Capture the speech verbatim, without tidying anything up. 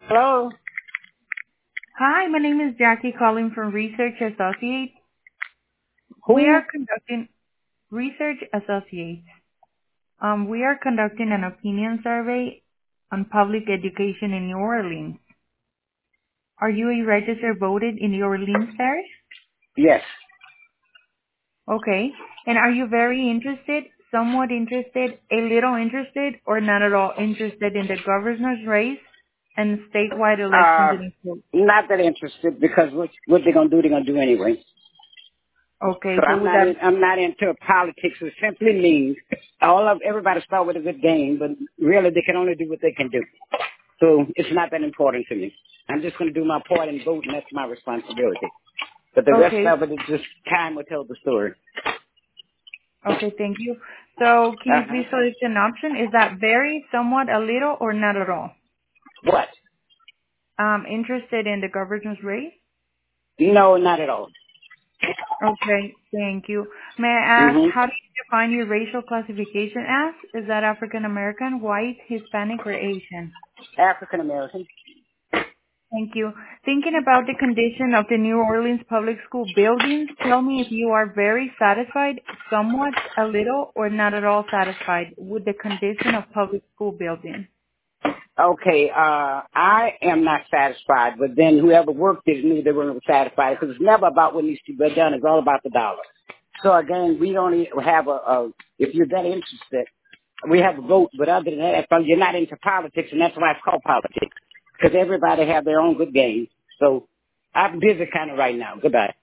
Hello? Hi, my name is Jackie calling from Research Associates. We Who? are conducting Research Associates. Um, we are conducting an opinion survey on public education in New Orleans. Are you a registered voter in New Orleans parish? Yes. Okay. And are you very interested, somewhat interested, a little interested, or not at all interested in the governor's race and statewide elections Uh, in Florida? not that interested because what, what they're going to do, they're going to do anyway. Okay, So so I'm would not that in, I'm not into politics. It simply means all of everybody start with a good game, but really they can only do what they can do. So it's not that important to me. I'm just going to do my part and vote, and that's my responsibility. But the rest okay? of it is just time will tell the story. Okay, thank you. So can you Uh-huh. please select an option? Is that very, somewhat, a little, or not at all? What? Um, interested in the governor's race? No, not at all. Okay, thank you. May I ask, Mm-hmm. how do you define your racial classification as? Is that African American, white, Hispanic, or Asian? African American. Thank you. Thinking about the condition of the New Orleans public school buildings, tell me if you are very satisfied, somewhat, a little, or not at all satisfied with the condition of public school buildings. Okay, uh, I am not satisfied, but then whoever worked it knew they weren't satisfied because it's never about what needs to be done. It's all about the dollar. So again, we don't e- have a, a if you're that interested, we have a vote, but other than that, you're not into politics, and that's why it's called politics because everybody have their own good game. So I'm busy kind of right now. Goodbye.